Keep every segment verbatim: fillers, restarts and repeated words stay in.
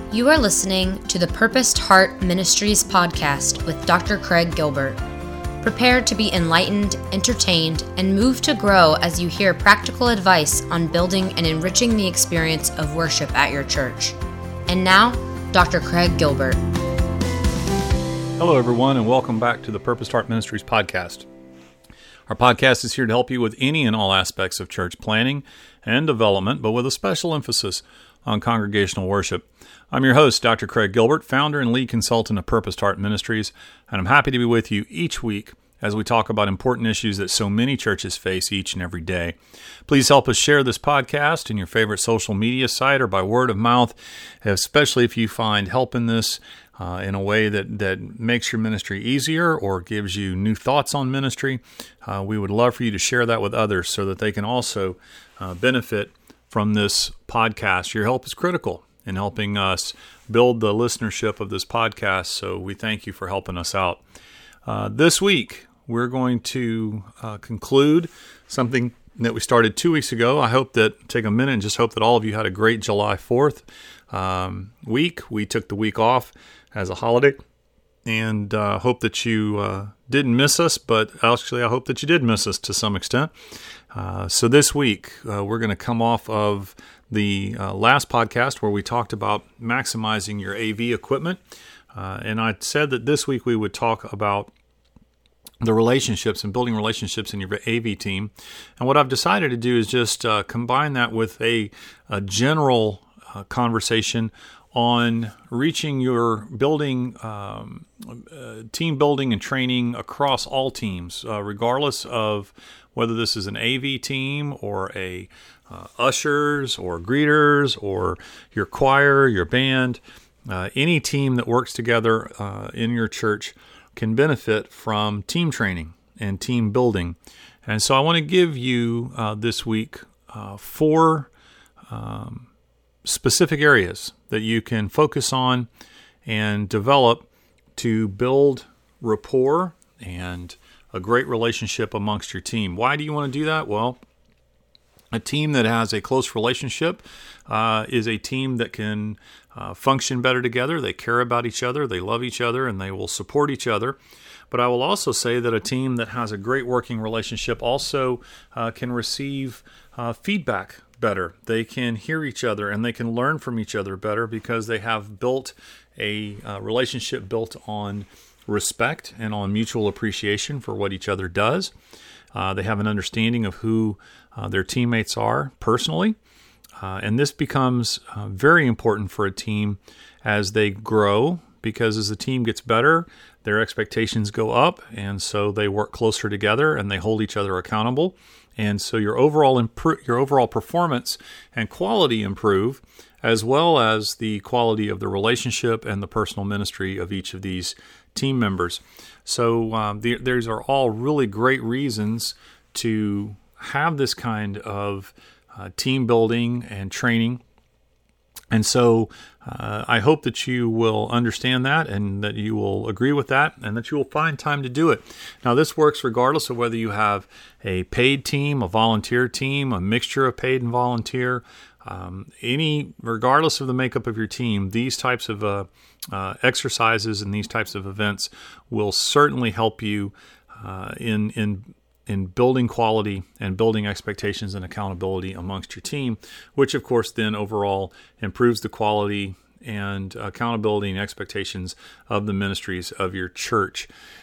You are listening to the Purposed Heart Ministries podcast with Doctor Craig Gilbert. Prepare to be enlightened, entertained, and moved to grow as you hear practical advice on building and enriching the experience of worship at your church. And now, Doctor Craig Gilbert. Hello, everyone, and welcome back to the Purposed Heart Ministries podcast. Our podcast is here to help you with any and all aspects of church planning and development, but with a special emphasis on congregational worship. I'm your host, Doctor Craig Gilbert, founder and lead consultant of Purposed Heart Ministries, and I'm happy to be with you each week as we talk about important issues that so many churches face each and every day. Please help us share this podcast in your favorite social media site or by word of mouth, especially if you find help in this uh, in a way that, that makes your ministry easier or gives you new thoughts on ministry. Uh, we would love for you to share that with others so that they can also uh, benefit from this podcast. Your help is critical in helping us build the listenership of this podcast, so we thank you for helping us out. Uh, this week, we're going to uh, conclude something that we started two weeks ago. I hope that, take a minute and just hope that all of you had a great July fourth um, week. We took the week off as a holiday, and uh, hope that you uh, didn't miss us, but actually I hope that you did miss us to some extent. Uh, so this week, uh, we're going to come off of the uh, last podcast where we talked about maximizing your A V equipment. Uh, and I said that this week we would talk about the relationships and building relationships in your A V team. And what I've decided to do is just uh, combine that with a, a general uh, conversation on reaching your building, um, uh, team building and training across all teams, uh, regardless of whether this is an A V team or a uh, ushers or greeters or your choir, your band. Uh, any team that works together uh, in your church can benefit from team training and team building. And so I want to give you uh, this week uh, four um, specific areas that you can focus on and develop to build rapport and a great relationship amongst your team. Why do you want to do that? Well, a team that has a close relationship uh, is a team that can uh, function better together. They care about each other, they love each other, and they will support each other. But I will also say that a team that has a great working relationship also uh, can receive uh, feedback better. They can hear each other and they can learn from each other better because they have built a uh, relationship built on respect and on mutual appreciation for what each other does. Uh, they have an understanding of who uh, their teammates are personally. Uh, and this becomes uh, very important for a team as they grow, because as the team gets better, their expectations go up, and so they work closer together and they hold each other accountable. And so your overall impro- your overall performance and quality improve, as well as the quality of the relationship and the personal ministry of each of these team members. So um, the, these are all really great reasons to have this kind of uh, team building and training. And so uh, I hope that you will understand that and that you will agree with that and that you will find time to do it. Now, this works regardless of whether you have a paid team, a volunteer team, a mixture of paid and volunteer. Um, any, regardless of the makeup of your team, these types of uh, uh, exercises and these types of events will certainly help you uh, in in in building quality and building expectations and accountability amongst your team, which of course then overall improves the quality and accountability and expectations of the ministries of your church.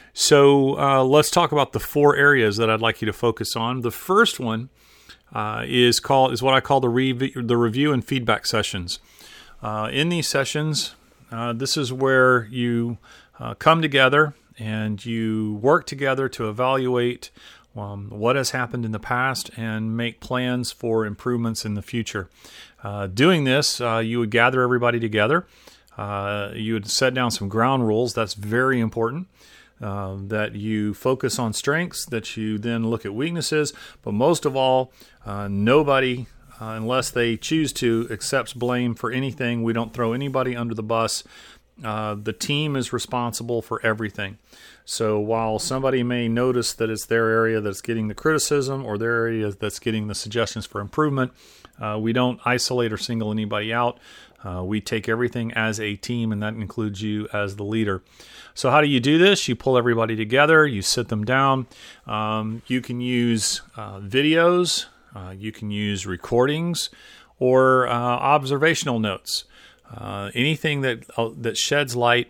So uh, let's talk about the four areas that I'd like you to focus on. The first one Uh, is called is what I call the rev- the review and feedback sessions. Uh, in these sessions, uh, this is where you uh, come together and you work together to evaluate um, what has happened in the past and make plans for improvements in the future. Uh, doing this, uh, you would gather everybody together. Uh, you would set down some ground rules. That's very important. Uh, that you focus on strengths, that you then look at weaknesses, but most of all, uh, nobody, uh, unless they choose to, accepts blame for anything. We don't throw anybody under the bus. Uh, the team is responsible for everything. So while somebody may notice that it's their area that's getting the criticism or their area that's getting the suggestions for improvement, uh, we don't isolate or single anybody out. Uh, we take everything as a team, and that includes you as the leader. So how do you do this? You pull everybody together. You sit them down. Um, you can use uh, videos. Uh, you can use recordings or uh, observational notes. Uh, anything that uh, that sheds light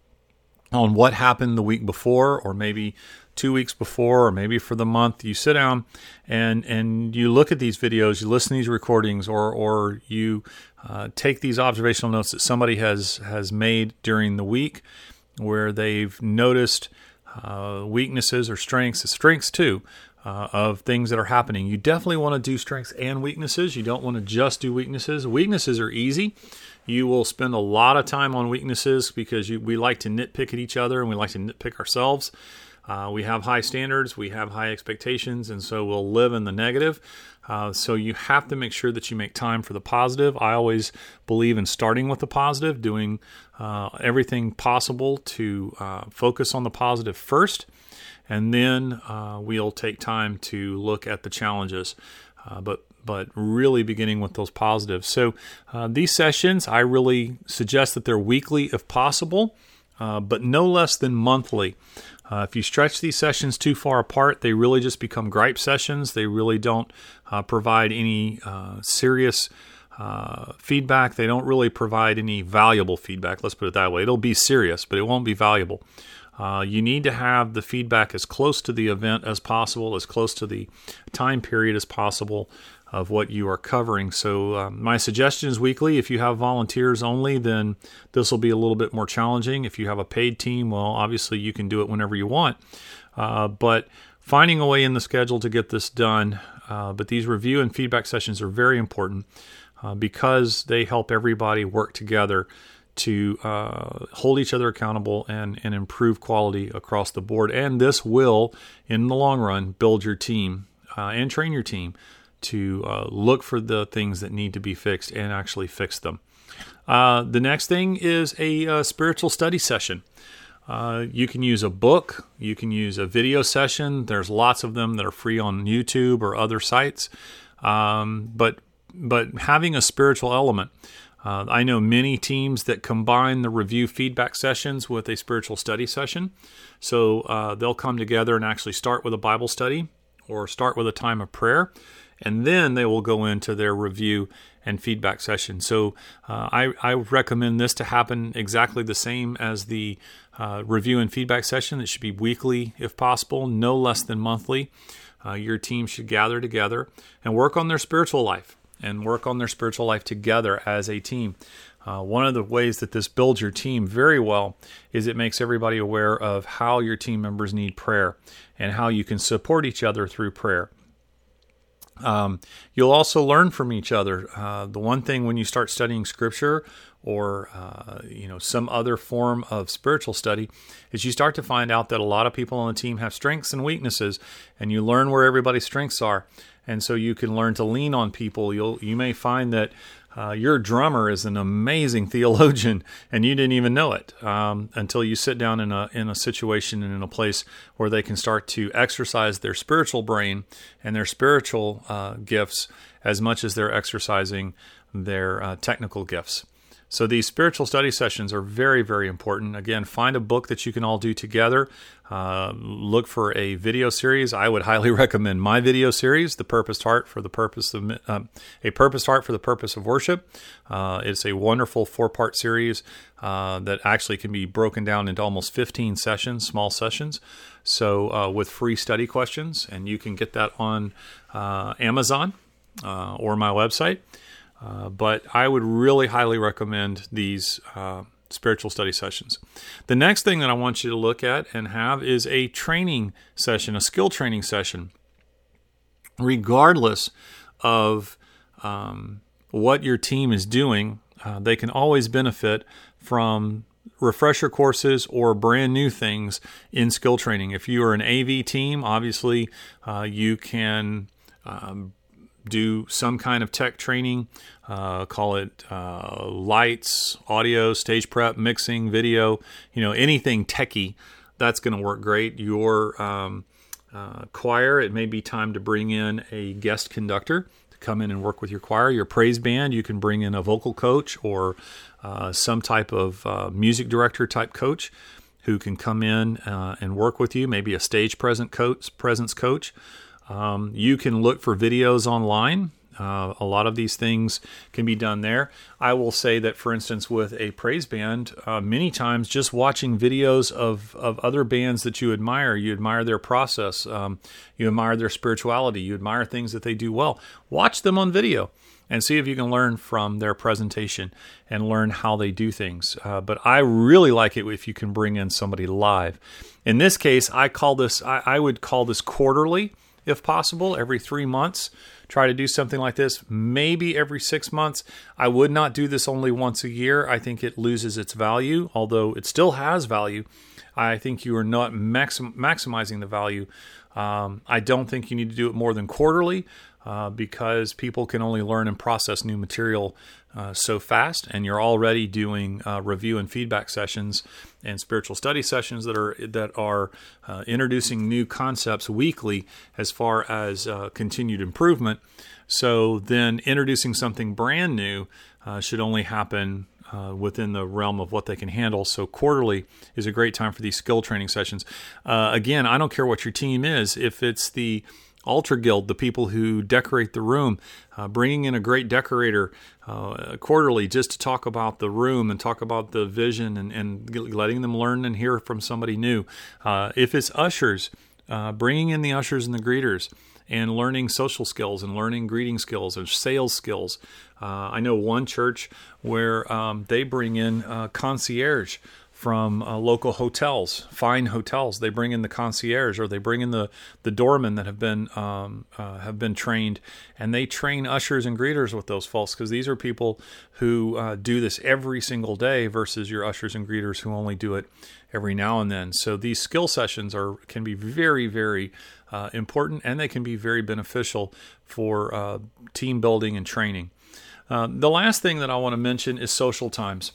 on what happened the week before, or maybe two weeks before, or maybe for the month. You sit down and and you look at these videos, you listen to these recordings, or or you uh, take these observational notes that somebody has has made during the week, where they've noticed uh, weaknesses or strengths, strengths too, uh, of things that are happening. You definitely want to do strengths and weaknesses. You don't want to just do weaknesses. Weaknesses are easy. You will spend a lot of time on weaknesses because you, we like to nitpick at each other and we like to nitpick ourselves. Uh, we have high standards, we have high expectations, and so we'll live in the negative. Uh, so you have to make sure that you make time for the positive. I always believe in starting with the positive, doing uh, everything possible to uh, focus on the positive first, and then uh, we'll take time to look at the challenges. Uh, but but really beginning with those positives. So uh, these sessions, I really suggest that they're weekly if possible, uh, but no less than monthly. Uh, if you stretch these sessions too far apart, they really just become gripe sessions. They really don't uh, provide any uh, serious uh, feedback. They don't really provide any valuable feedback. Let's put it that way. It'll be serious, but it won't be valuable. Uh, you need to have the feedback as close to the event as possible, as close to the time period as possible of what you are covering. So uh, my suggestion is weekly. If you have volunteers only, then this will be a little bit more challenging. If you have a paid team, well, obviously you can do it whenever you want. Uh, but finding a way in the schedule to get this done. Uh, but these review and feedback sessions are very important uh, because they help everybody work together to uh, hold each other accountable and, and improve quality across the board. And this will, in the long run, build your team uh, and train your team to uh, look for the things that need to be fixed and actually fix them. Uh, the next thing is a uh, spiritual study session. Uh, you can use a book. You can use a video session. There's lots of them that are free on YouTube or other sites. Um, but but having a spiritual element. Uh, I know many teams that combine the review feedback sessions with a spiritual study session. So uh, they'll come together and actually start with a Bible study or start with a time of prayer, and then they will go into their review and feedback session. So uh, I, I recommend this to happen exactly the same as the uh, review and feedback session. It should be weekly if possible, no less than monthly. Uh, your team should gather together and work on their spiritual life and work on their spiritual life together as a team. Uh, one of the ways that this builds your team very well is it makes everybody aware of how your team members need prayer and how you can support each other through prayer. Um, you'll also learn from each other. Uh, the one thing when you start studying Scripture or uh, you know some other form of spiritual study is you start to find out that a lot of people on the team have strengths and weaknesses, and you learn where everybody's strengths are. And so you can learn to lean on people. You'll you may find that uh, your drummer is an amazing theologian, and you didn't even know it um, until you sit down in a in a situation and in a place where they can start to exercise their spiritual brain and their spiritual uh, gifts as much as they're exercising their uh, technical gifts. So these spiritual study sessions are very, very important. Again, find a book that you can all do together. Uh, look for a video series. I would highly recommend my video series, The Purposed Heart for the Purpose of uh, A Purposed Heart for the Purpose of Worship. Uh, it's a wonderful four-part series uh, that actually can be broken down into almost fifteen sessions, small sessions. So uh, with free study questions, and you can get that on uh, Amazon uh, or my website. Uh, but I would really highly recommend these uh, spiritual study sessions. The next thing that I want you to look at and have is a training session, a skill training session. Regardless of um, what your team is doing, uh, they can always benefit from refresher courses or brand new things in skill training. If you are an A V team, obviously uh, you can um, do some kind of tech training, uh, call it uh, lights, audio, stage prep, mixing, video, you know, anything techie that's going to work great. Your um, uh, choir, it may be time to bring in a guest conductor to come in and work with your choir. Your praise band, you can bring in a vocal coach or uh, some type of uh, music director type coach who can come in uh, and work with you, maybe a stage present coach, presence coach. Um, you can look for videos online. Uh, a lot of these things can be done there. I will say that, for instance, with a praise band, uh, many times just watching videos of, of other bands that you admire, you admire their process, um, you admire their spirituality, you admire things that they do well. Watch them on video and see if you can learn from their presentation and learn how they do things. Uh, but I really like it if you can bring in somebody live. In this case, I call this, I, I would call this quarterly, if possible, every three months. Try to do something like this, maybe every six months. I would not do this only once a year. I think it loses its value, although it still has value. I think you are not maxim- maximizing the value. Um, I don't think you need to do it more than quarterly uh, because people can only learn and process new material uh, so fast, and you're already doing uh, review and feedback sessions and spiritual study sessions that are that are uh, introducing new concepts weekly as far as uh, continued improvement. So then introducing something brand new uh, should only happen uh, within the realm of what they can handle. So quarterly is a great time for these skill training sessions. Uh, again, I don't care what your team is. If it's the Altar Guild, the people who decorate the room, uh, bringing in a great decorator uh, quarterly just to talk about the room and talk about the vision and, and letting them learn and hear from somebody new. Uh, if it's ushers, uh, bringing in the ushers and the greeters and learning social skills and learning greeting skills and sales skills. Uh, I know one church where um, they bring in uh, concierge from uh, local hotels, fine hotels. They bring in the concierge, or they bring in the, the doormen that have been um, uh, have been trained, and they train ushers and greeters with those folks, because these are people who uh, do this every single day versus your ushers and greeters who only do it every now and then. So these skill sessions are can be very, very uh, important, and they can be very beneficial for uh, team building and training. Uh, the last thing that I want to mention is social times.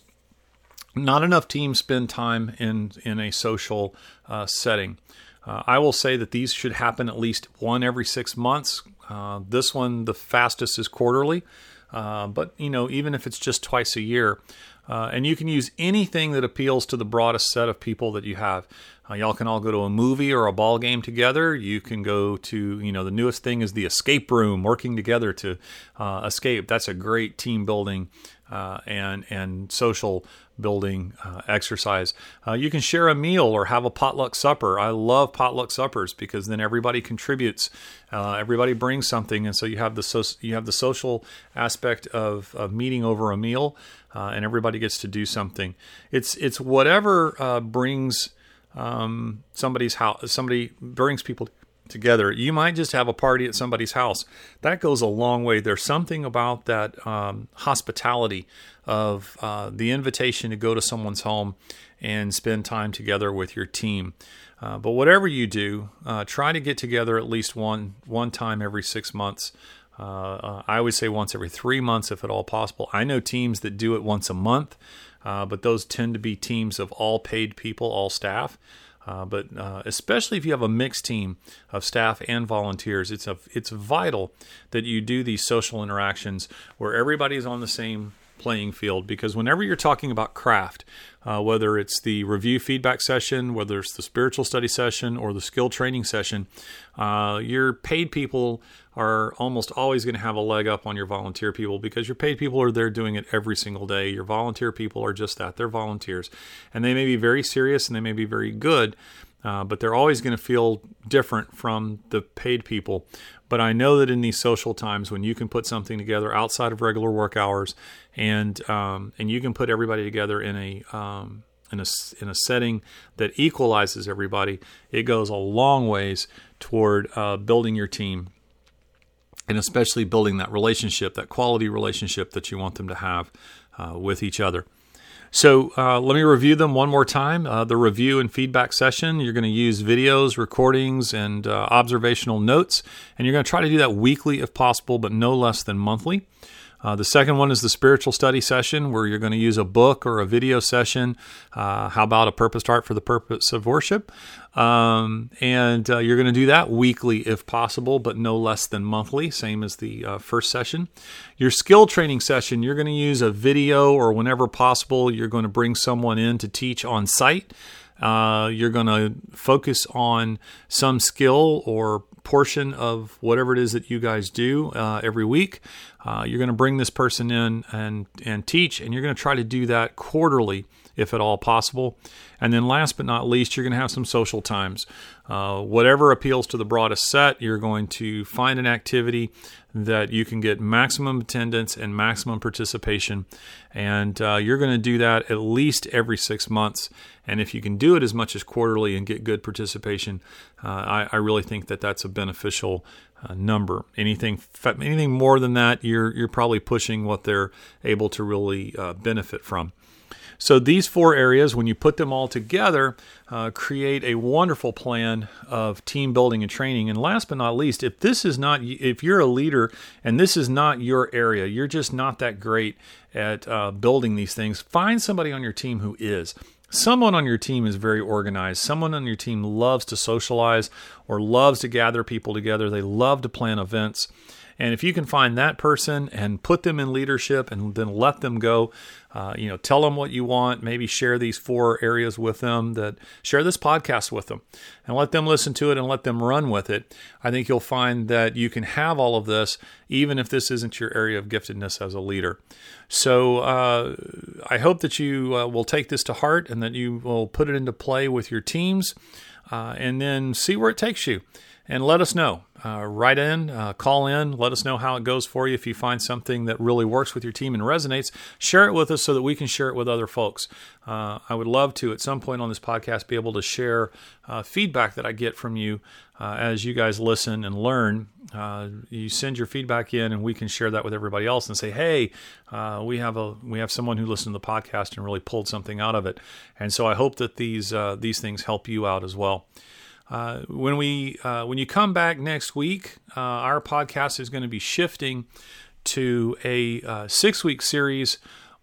Not enough teams spend time in, in a social uh, setting. Uh, I will say that these should happen at least one every six months. Uh, this one, the fastest, is quarterly. Uh, but, you know, even if it's just twice a year, uh, and you can use anything that appeals to the broadest set of people that you have. Uh, y'all can all go to a movie or a ball game together. You can go to, you know, the newest thing is the escape room, working together to uh, escape. That's a great team building uh, and and social building uh, exercise. Uh, you can share a meal or have a potluck supper. I love potluck suppers because then everybody contributes. Uh, everybody brings something, and so you have the so- you have the social aspect of, of meeting over a meal, uh, and everybody gets to do something. It's it's whatever uh, brings um, somebody's house. Somebody brings people together. You might just have a party at somebody's house. That goes a long way. There's something about that um, hospitality of uh, the invitation to go to someone's home and spend time together with your team. Uh, but whatever you do, uh, try to get together at least one one time every six months. Uh, uh, I would say once every three months if at all possible. I know teams that do it once a month, uh, but those tend to be teams of all paid people, all staff. Uh, but uh, especially if you have a mixed team of staff and volunteers, it's a, it's vital that you do these social interactions where everybody's on the same playing field, because whenever you're talking about craft, uh, whether it's the review feedback session, whether it's the spiritual study session or the skill training session, uh, your paid people are almost always going to have a leg up on your volunteer people, because your paid people are there doing it every single day. Your volunteer people are just that. They're volunteers, and they may be very serious and they may be very good, uh, but they're always going to feel different from the paid people. But I know that in these social times, when you can put something together outside of regular work hours, and um, and you can put everybody together in a um, in a in a setting that equalizes everybody, it goes a long ways toward uh, building your team, and especially building that relationship, that quality relationship that you want them to have uh, with each other. So uh, let me review them one more time. Uh, the review and feedback session, you're going to use videos, recordings, and uh, observational notes, and you're going to try to do that weekly if possible, but no less than monthly. Uh, the second one is the spiritual study session, where you're going to use a book or a video session. Uh, how about a purposed heart for the purpose of worship? Um, and uh, you're going to do that weekly if possible, but no less than monthly, same as the uh, first session. Your skill training session, you're going to use a video, or whenever possible, you're going to bring someone in to teach on site. Uh, you're going to focus on some skill or portion of whatever it is that you guys do uh, every week. Uh, you're going to bring this person in and, and teach, and you're going to try to do that quarterly if at all possible. And then last but not least, you're going to have some social times. Uh, whatever appeals to the broadest set, you're going to find an activity that you can get maximum attendance and maximum participation. And uh, you're going to do that at least every six months. And if you can do it as much as quarterly and get good participation, uh, I, I really think that that's a beneficial uh, number. Anything anything more than that, you're you're probably pushing what they're able to really uh, benefit from. So these four areas, when you put them all together, uh, create a wonderful plan of team building and training. And last but not least, if this is not, if you're a leader and this is not your area, you're just not that great at uh, building these things, find somebody on your team who is. Someone on your team is very organized. Someone on your team loves to socialize or loves to gather people together. They love to plan events. And if you can find that person and put them in leadership and then let them go, uh, you know, tell them what you want, maybe share these four areas with them, that share this podcast with them and let them listen to it and let them run with it. I think you'll find that you can have all of this, even if this isn't your area of giftedness as a leader. So uh, I hope that you uh, will take this to heart and that you will put it into play with your teams uh, and then see where it takes you. And let us know. Uh, write in, uh, call in, let us know how it goes for you. If you find something that really works with your team and resonates, share it with us so that we can share it with other folks. Uh, I would love to, at some point on this podcast, be able to share uh, feedback that I get from you uh, as you guys listen and learn. Uh, you send your feedback in, and we can share that with everybody else and say, hey, uh, we have a we have someone who listened to the podcast and really pulled something out of it. And so I hope that these uh, these things help you out as well. Uh, when we uh, when you come back next week, uh, our podcast is going to be shifting to a uh, six-week series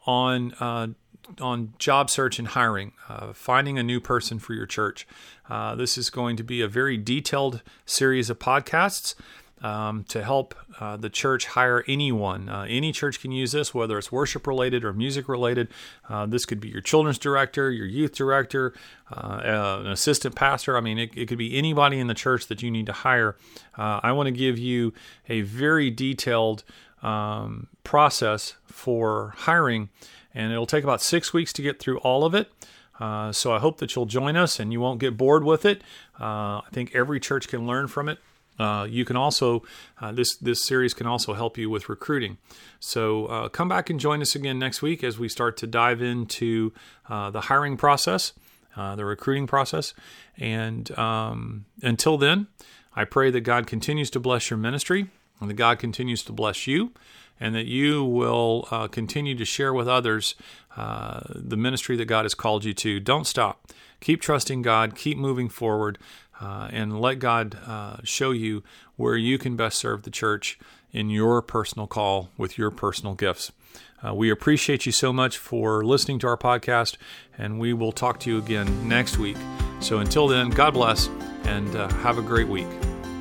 on uh, on job search and hiring, uh, finding a new person for your church. Uh, this is going to be a very detailed series of podcasts um, to help uh, the church hire anyone. Uh, any church can use this, whether it's worship-related or music-related. Uh, this could be your children's director, your youth director, uh, uh, an assistant pastor. I mean, it, it could be anybody in the church that you need to hire. Uh, I want to give you a very detailed um, process for hiring, and it'll take about six weeks to get through all of it. Uh, so I hope that you'll join us and you won't get bored with it. Uh, I think every church can learn from it. Uh, you can also, uh, this this series can also help you with recruiting. So uh, come back and join us again next week as we start to dive into uh, the hiring process, uh, the recruiting process. And um, until then, I pray that God continues to bless your ministry and that God continues to bless you, and that you will uh, continue to share with others uh, the ministry that God has called you to. Don't stop. Keep trusting God. Keep moving forward. Uh, and let God uh, show you where you can best serve the church in your personal call with your personal gifts. Uh, we appreciate you so much for listening to our podcast, and we will talk to you again next week. So until then, God bless, and uh, have a great week.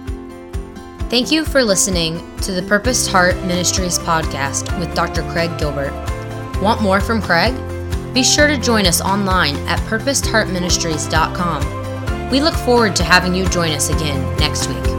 Thank you for listening to the Purposed Heart Ministries podcast with Doctor Craig Gilbert. Want more from Craig? Be sure to join us online at purposed heart ministries dot com. We look forward to having you join us again next week.